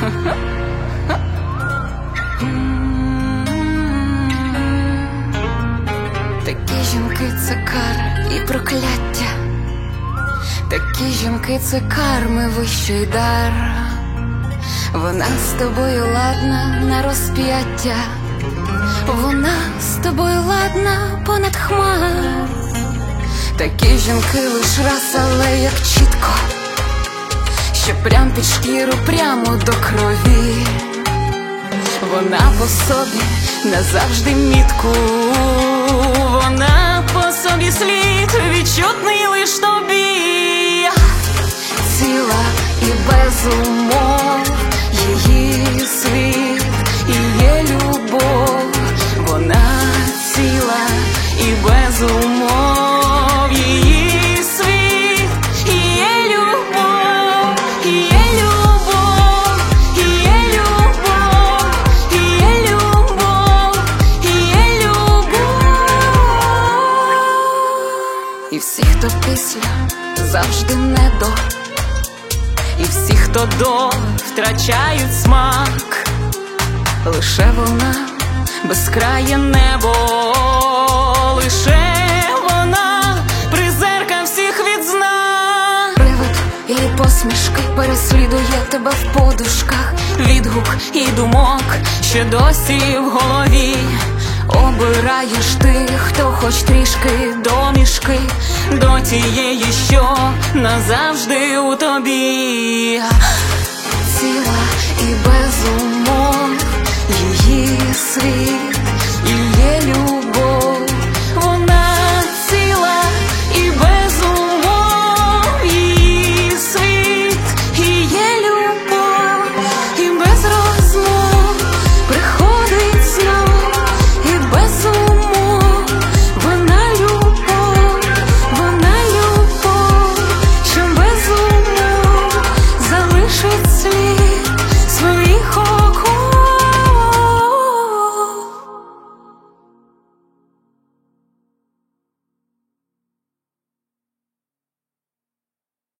Такі жінки – це кара і прокляття, такі жінки – це карми вищий дар. Вона з тобою ладна на розп'яття, вона з тобою ладна понад хмар. Такі жінки лиш раз, але як чітко, що прям під шкіру, прямо до крові. Вона по собі назавжди мітку, вона по собі слід, відчутний лиш тобі. Ціла і без умов, її світ і є любов. Вона ціла і без умов, її світ і є любов, і є любов, і є любов, і є любов, і є любов. І всі, хто після, завжди не до, і всі, хто до, втрачають смак. Лише вона безкрає небо, лише вона призерка всіх відзнак. Привид її посмішки переслідує тебе в подушках, відгук і думок ще досі в голові. Обираєш тих, хто хоч трішки домішки до тієї, що назавжди у тобі. Ціла і без умов, її світ